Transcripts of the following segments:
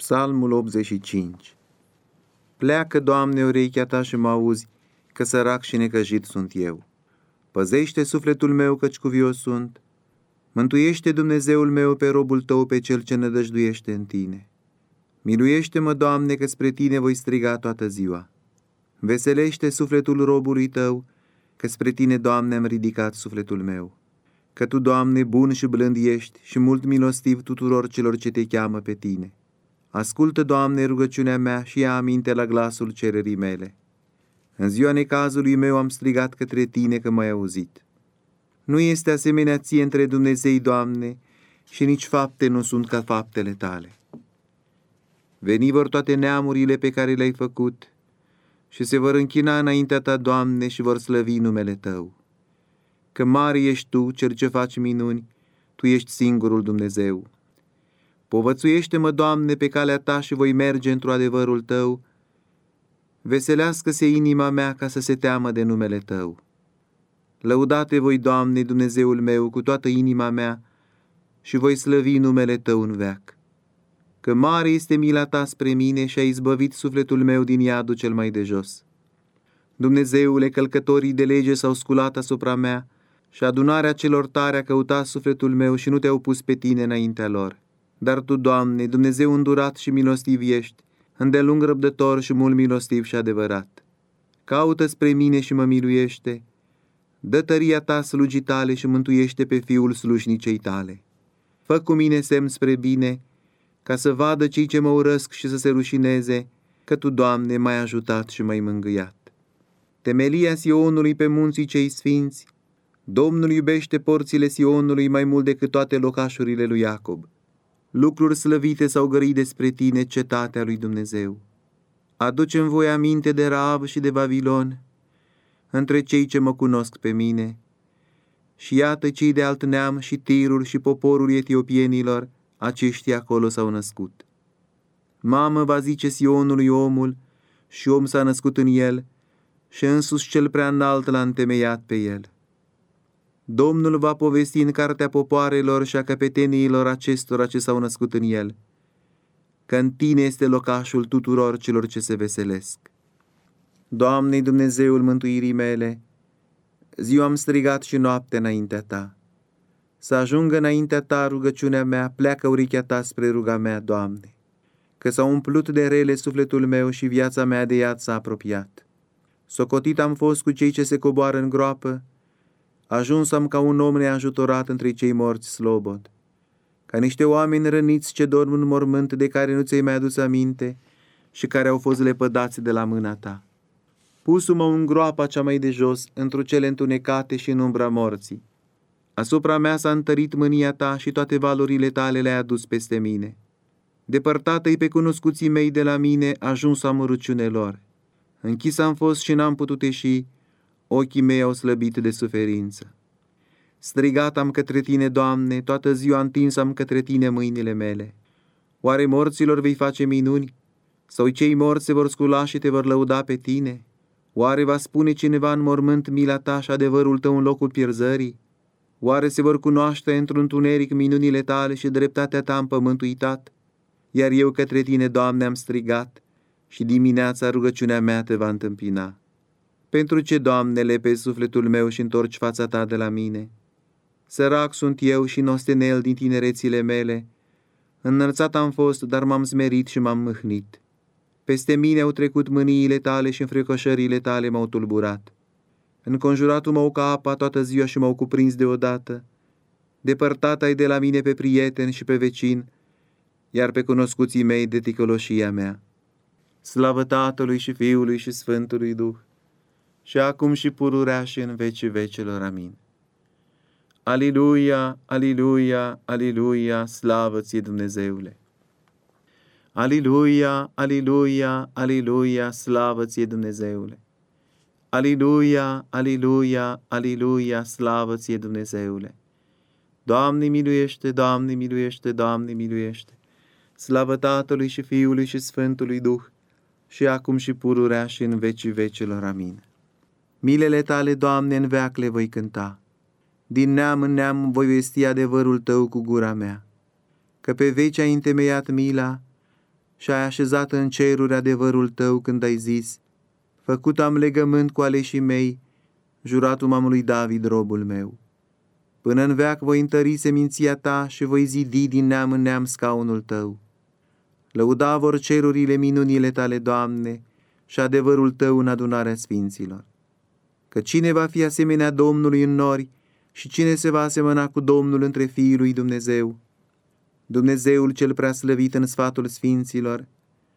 Psalmul 85. Pleacă, Doamne, urechea Ta și mă auzi, că sărac și necăjit sunt eu. Păzește sufletul meu, căci cuvios sunt. Mântuiește, Dumnezeul meu, pe robul Tău, pe cel ce nădăjduiește în Tine. Miluiește-mă, Doamne, că spre Tine voi striga toată ziua. Veselește sufletul robului Tău, că spre Tine, Doamne, am ridicat sufletul meu. Că Tu, Doamne, bun și blând ești și mult milostiv tuturor celor ce Te cheamă pe Tine. Ascultă, Doamne, rugăciunea mea și ia aminte la glasul cererii mele. În ziua necazului meu am strigat către Tine, că m-ai auzit. Nu este asemenea Ție între Dumnezei, Doamne, și nici fapte nu sunt ca faptele Tale. Veni vor toate neamurile pe care le-ai făcut și se vor închina înaintea Ta, Doamne, și vor slăvi numele Tău. Că mare ești Tu, Cel ce faci minuni, Tu ești singurul Dumnezeu. Povățuiește-mă, Doamne, pe calea Ta și voi merge într-o adevărul Tău. Veselească-se inima mea ca să se teamă de numele Tău. Lăudate voi, Doamne, Dumnezeul meu, cu toată inima mea și voi slăvi numele Tău în veac. Că mare este mila Ta spre mine și ai izbăvit sufletul meu din iadul cel mai de jos. Dumnezeule, călcătorii de lege s-au sculat asupra mea și adunarea celor tare a căutat sufletul meu și nu Te-au pus pe Tine înaintea lor. Dar Tu, Doamne, Dumnezeu îndurat și milostiv ești, îndelung răbdător și mult milostiv și adevărat. Caută spre mine și mă miluiește, dă tăria Ta slugii Tale și mântuiește pe fiul slujnicei Tale. Fă cu mine semn spre bine, ca să vadă cei ce mă urăsc și să se rușineze, că Tu, Doamne, m-ai ajutat și m-ai mângâiat. Temelia Sionului pe munții cei sfinți, Domnul iubește porțile Sionului mai mult decât toate locașurile lui Iacob. Lucruri slăvite s-au gărit despre Tine, cetatea lui Dumnezeu. Aduce-mi voi aminte de Raab și de Babilon, între cei ce mă cunosc pe mine. Și iată cei de alt neam și Tirul și poporul etiopienilor, aceștia acolo s-au născut. Mamă, va zice Sionului omul, și om s-a născut în el, și însuși cel prea înalt l-a întemeiat pe el. Domnul va povesti în cartea popoarelor și a căpeteniilor acestora ce s-au născut în el, că în Tine este locașul tuturor celor ce se veselesc. Doamne, Dumnezeul mântuirii mele, ziua am strigat și noapte înaintea Ta. Să ajungă înaintea Ta rugăciunea mea, pleacă urechea Ta spre ruga mea, Doamne, că s-a umplut de rele sufletul meu și viața mea de iad s-a apropiat. Socotit am fost cu cei ce se coboară în groapă, ajuns am ca un om neajutorat între cei morți slobod, ca niște oameni răniți ce dorm în mormânt de care nu ți-ai mai adus aminte și care au fost lepădați de la mâna Ta. Pusu-mă în groapa cea mai de jos, într-o cele întunecate și în umbra morții. Asupra mea s-a întărit mânia Ta și toate valorile Tale le-ai adus peste mine. Depărtată-i pe cunoscuții mei de la mine, ajuns am râciune lor. Închis am fost și n-am putut ieși, ochii mei au slăbit de suferință. Strigat am către Tine, Doamne, toată ziua întins am către Tine mâinile mele. Oare morților vei face minuni? Sau cei morți se vor scula și Te vor lăuda pe Tine? Oare va spune cineva în mormânt mila Ta și adevărul Tău în locul pierzării? Oare se vor cunoaște într-un întuneric minunile Tale și dreptatea Ta în pământ uitat? Iar eu către Tine, Doamne, am strigat și dimineața rugăciunea mea Te va întâmpina. Pentru ce, Doamne, lepezi sufletul meu și întorci fața Ta de la mine? Sărac sunt eu și nostenel din tinerețile mele. Înălțat am fost, dar m-am smerit și m-am mâhnit. Peste mine au trecut mâniile Tale și înfricoșările Tale m-au tulburat. Înconjuratul m-au ca apa toată ziua și m-au cuprins deodată. Depărtat ai de la mine pe prieten și pe vecin, iar pe cunoscuții mei de ticăloșia mea. Slavă Tatălui și Fiului și Sfântului Duh, și acum și pururea și în vecii vecelor. Amin. Aliluia, aliluia, aliluia, slavă Ție, Dumnezeule! Aliluia, aliluia, aliluia, slavă Ție, Dumnezeule! Aliluia, aliluia, aliluia, slavă Ție, Dumnezeule! Doamne miluiește, Doamne miluiește, Doamne miluiește! Slavă Tatălui și Fiului și Sfântului Duh, și acum și pururea și în vecii vecelor. Amin. Milele Tale, Doamne, în veac le voi cânta. Din neam în neam voi vesti adevărul Tău cu gura mea. Că pe veci ai întemeiat mila și ai așezat în ceruri adevărul tău când ai zis: făcut am legământ cu aleșii mei, juratul m-am lui David, robul meu. Până în veac voi întări seminția ta și voi zidi din neam în neam scaunul tău. Lăuda vor cerurile minunile tale, Doamne, și adevărul tău în adunarea sfinților. Că cine va fi asemenea Domnului în nori și cine se va asemăna cu Domnul între fiii lui Dumnezeu? Dumnezeul cel preaslăvit în sfatul sfinților,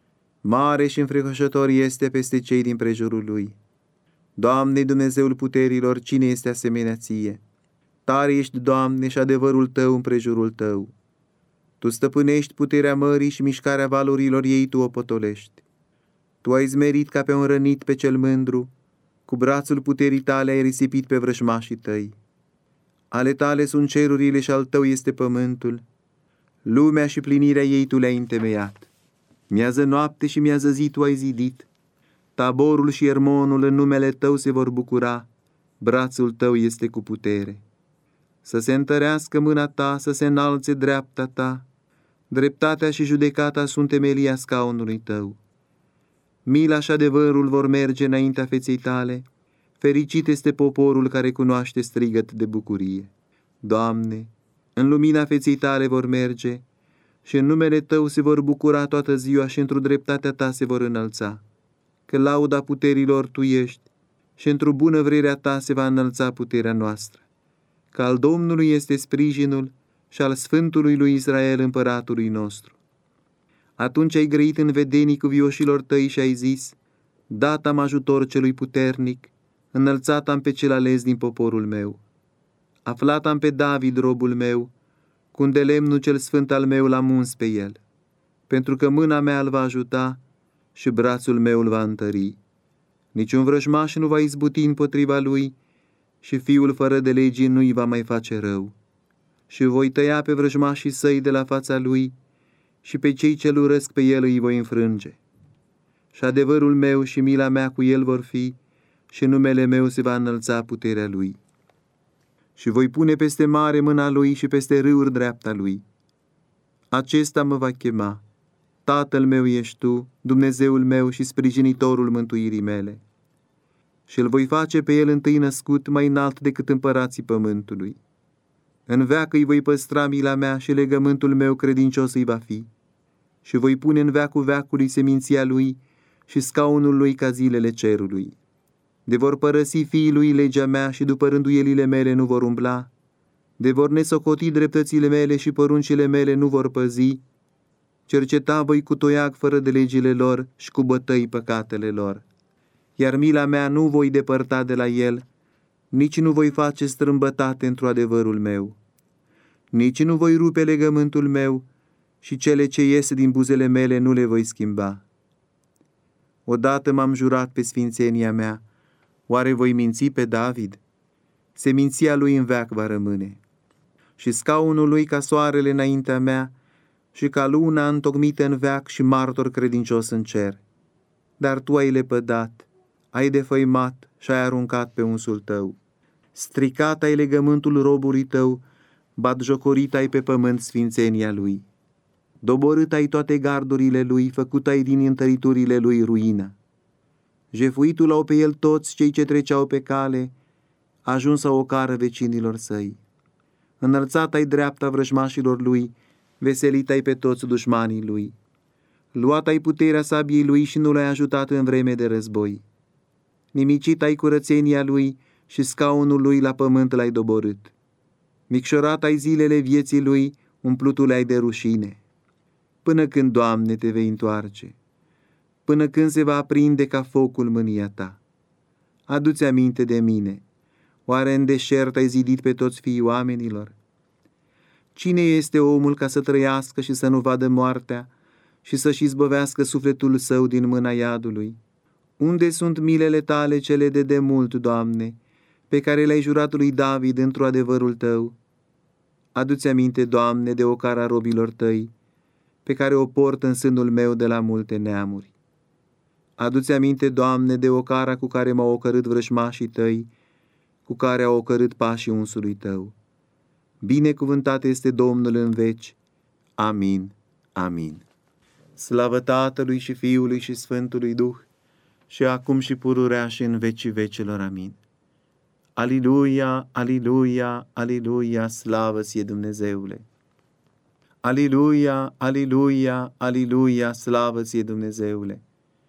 mare și înfricoșător este peste cei din prejurul lui. Doamne, Dumnezeul puterilor, cine este asemenea ție? Tare ești, Doamne, și adevărul tău în prejurul tău. Tu stăpânești puterea mării și mișcarea valurilor ei tu o potolești. Tu ai zmerit ca pe un rănit pe cel mândru, cu brațul puterii tale ai risipit pe vrăjmașii tăi. Ale tale sunt cerurile și al tău este pământul. Lumea și plinirea ei tu le-ai întemeiat. Miază noapte și miază zi tu ai zidit. Taborul și Ermonul în numele tău se vor bucura. Brațul tău este cu putere. Să se întărească mâna ta, să se înalțe dreapta ta. Dreptatea și judecata sunt temelia scaunului tău. Mila și adevărul vor merge înaintea feței tale. Fericit este poporul care cunoaște strigăt de bucurie. Doamne, în lumina feței tale vor merge și în numele tău se vor bucura toată ziua și într-o dreptatea ta se vor înălța. Că lauda puterilor tu ești și într-o bună vrerea ta se va înălța puterea noastră. Că al Domnului este sprijinul și al Sfântului lui Israel împăratului nostru. Atunci ai grăit în vedenii cuvioșilor tăi și ai zis: dat am ajutor celui puternic, înălțat am pe cel ales din poporul meu. Aflat am pe David, robul meu, cu un de lemnul cel sfânt al meu l-am uns pe el, pentru că mâna mea îl va ajuta și brațul meu îl va întări. Niciun vrăjmaș nu va izbuti împotriva lui și fiul fără de legii nu-i va mai face rău. Și voi tăia pe vrăjmașii săi de la fața lui și pe cei ce-l urăsc pe el îi voi înfrânge. Și adevărul meu și mila mea cu el vor fi și numele meu se va înălța puterea lui. Și voi pune peste mare mâna lui și peste râuri dreapta lui. Acesta mă va chema: Tatăl meu ești tu, Dumnezeul meu și sprijinitorul mântuirii mele. Și îl voi face pe el întâi născut mai înalt decât împărații pământului. În veac îi voi păstra mila mea și legământul meu credincios îi va fi. Și voi pune în veacul veacului seminția lui și scaunul lui ca zilele cerului. De vor părăsi fiii lui legea mea și după rânduielile mele nu vor umbla. De vor nesocoti dreptățile mele și poruncile mele nu vor păzi. Cerceta voi cu toiag fără de legile lor și cu bătăi păcatele lor. Iar mila mea nu voi depărta de la el, nici nu voi face strâmbătate într-o adevărul meu. Nici nu voi rupe legământul meu și cele ce iese din buzele mele nu le voi schimba. Odată m-am jurat pe sfințenia mea, oare voi minți pe David? Seminția lui în veac va rămâne. Și scaunul lui ca soarele înaintea mea și ca luna întocmită în veac și martor credincios în cer. Dar tu ai lepădat, ai defăimat și ai aruncat pe unsul tău. Stricat ai legământul robului tău, batjocorit ai pe pământ sfințenia lui. Doborât ai toate gardurile lui, făcut ai din întăriturile lui ruină. Jefuitul au pe el toți cei ce treceau pe cale, ajuns să ocară vecinilor săi. Înălțat ai dreapta vrăjmașilor lui, veselit ai pe toți dușmanii lui. Luat ai puterea sabiei lui și nu l-ai ajutat în vreme de război. Nimicit ai curățenia lui și scaunul lui la pământ l-ai doborât. Micșorat ai zilele vieții lui, umplutul ai de rușine. Până când, Doamne, te vei întoarce? Până când se va aprinde ca focul mânia ta? Adu-ți aminte de mine. Oare în deșert ai zidit pe toți fiii oamenilor? Cine este omul ca să trăiască și să nu vadă moartea și să-și izbăvească sufletul său din mâna iadului? Unde sunt milele tale cele de demult, Doamne, pe care le-ai jurat lui David într-o adevărul tău? Adu-ți aminte, Doamne, de ocara robilor tăi, pe care o port în sânul meu de la multe neamuri. Adu-ți aminte, Doamne, de ocara cu care m-au ocărât vrăjmașii tăi, cu care au ocărât pașii unsului tău. Binecuvântat este Domnul în veci. Amin. Amin. Slavă Tatălui și Fiului și Sfântului Duh, și acum și pururea și în vecii vecilor. Amin. Aliluia, aliluia, aliluia, slavă ție Dumnezeule! Aliluia, aliluia, aliluia, slavă ție Dumnezeule!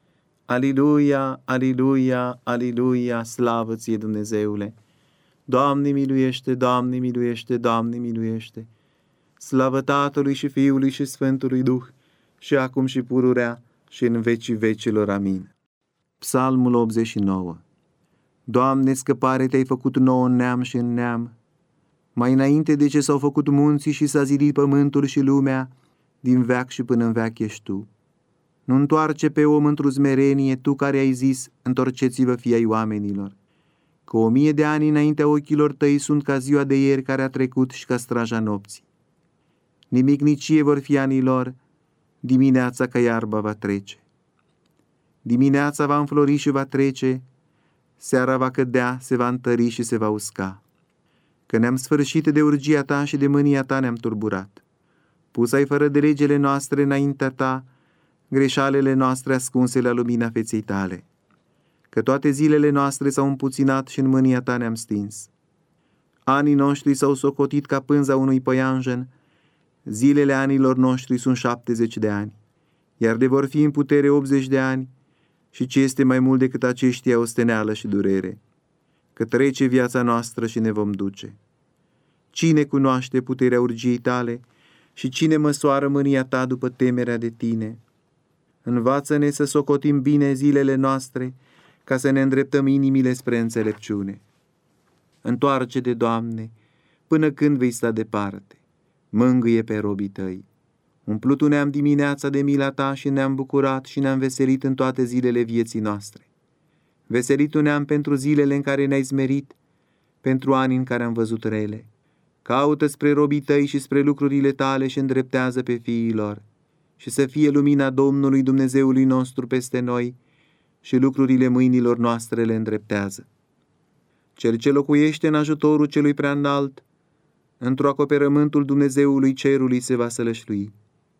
Aliluia, aliluia, aliluia, slavă ție Dumnezeule! Doamne miluiește, Doamne miluiește, Doamne miluiește! Slavă Tatălui și Fiului și Sfântului Duh, și acum și pururea și în vecii vecilor. Amin. Psalmul 89. Doamne, scăpare te-ai făcut nouă în neam și în neam. Mai înainte de ce s-au făcut munții și s-a zidit pământul și lumea, din veac și până în veac ești Tu. Nu întoarce pe om într-o smerenie, Tu care ai zis, întorceți-vă fii ai oamenilor. Că 1000 de ani înaintea ochilor Tăi sunt ca ziua de ieri care a trecut și ca straja nopții. Nimicnicie vor fi anii lor, dimineața ca iarba va trece. Dimineața va înflori și va trece, seara va cădea, se va întări și se va usca. Că ne-am sfârșit de urgia Ta și de mânia Ta ne-am turburat. Pus-ai fără de legile noastre înaintea Ta, greșalele noastre ascunse la lumina feței Tale. Că toate zilele noastre s-au împuținat și în mânia Ta ne-am stins. Anii noștri s-au socotit ca pânza unui păianjen, zilele anilor noștri sunt 70 de ani, iar de vor fi în putere 80 de ani, și ce este mai mult decât aceștia osteneală și durere, că trece viața noastră și ne vom duce. Cine cunoaște puterea urgiei Tale și cine măsoară mânia Ta după temerea de Tine? Învață-ne să socotim bine zilele noastre, ca să ne îndreptăm inimile spre înțelepciune. Întoarce-te, Doamne, până când vei sta departe. Mângâie pe robii Tăi. Umplut ne-am dimineața de mila Ta și ne-am bucurat și ne-am veselit în toate zilele vieții noastre. Veselitul ne-am pentru zilele în care ne-ai smerit, pentru ani în care am văzut rele. Caută spre robii Tăi și spre lucrurile Tale și îndreptează pe fiii lor, și să fie lumina Domnului Dumnezeului nostru peste noi și lucrurile mâinilor noastre le îndreptează. Cel ce locuiește în ajutorul celui preaînalt, într-o acoperământul Dumnezeului cerului se va sălășlui.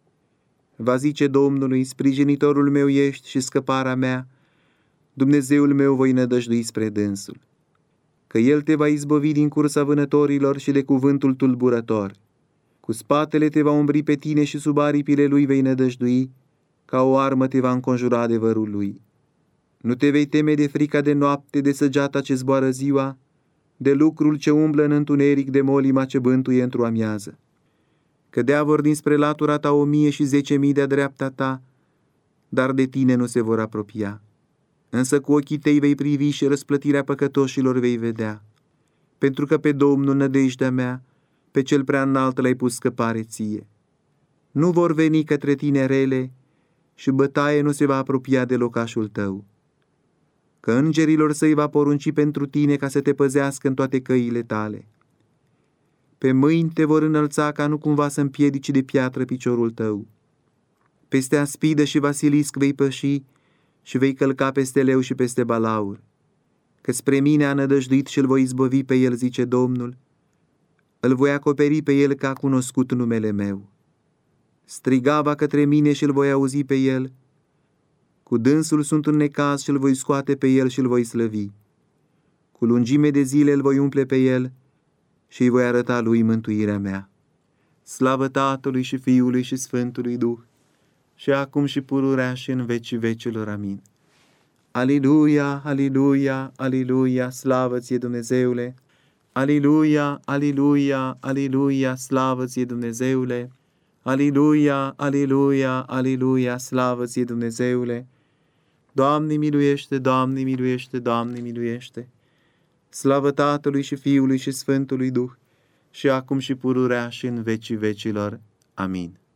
Va zice Domnului, sprijinitorul meu ești și scăparea mea, Dumnezeul meu voi nădăjdui spre dânsul. Că El te va izbăvi din cursa vânătorilor și de cuvântul tulburător. Cu spatele te va umbri pe tine și sub aripile Lui vei nădăjdui, ca o armă te va înconjura adevărul Lui. Nu te vei teme de frica de noapte, de săgeata ce zboară ziua, de lucrul ce umblă în întuneric, de molima ce bântuie într-o amiază. Cădea vor dinspre latura ta 1000 și 10.000 de-a dreapta ta, dar de tine nu se vor apropia. Însă cu ochii tăi vei privi și răsplătirea păcătoșilor vei vedea. Pentru că pe Domnul, nădejdea mea, pe Cel Preaînalt l-ai pus scăpare ție. Nu vor veni către tine rele și bătaie nu se va apropia de locașul tău. Că îngerilor Săi va porunci pentru tine ca să te păzească în toate căile tale. Pe mâini te vor înălța ca nu cumva să împiedici de piatră piciorul tău. Peste aspidă și vasilisc vei păși și vei călca peste leu și peste balaur. Că spre mine a nădăjduit și îl voi izbăvi pe el, zice Domnul. Îl voi acoperi pe el că a cunoscut numele meu. Striga va către mine și îl voi auzi pe el. Cu dânsul sunt în necaz și îl voi scoate pe el și îl voi slăvi. Cu lungime de zile îl voi umple pe el și îi voi arăta lui mântuirea mea. Slavă Tatălui și Fiului și Sfântului Duh, și acum și pururea și în vecii vecilor. Amin. Aliluia, aliluia, aliluia, slavă ție Dumnezeule! Aliluia, aliluia, aliluia, slavă ție Dumnezeule! Aliluia, aliluia, aliluia, slavă ție Dumnezeule! Doamne miluiește, Doamne miluiește, Doamne miluiește! Slavă Tatălui și Fiului și Sfântului Duh, și acum și pururea și în vecii vecilor. Amin.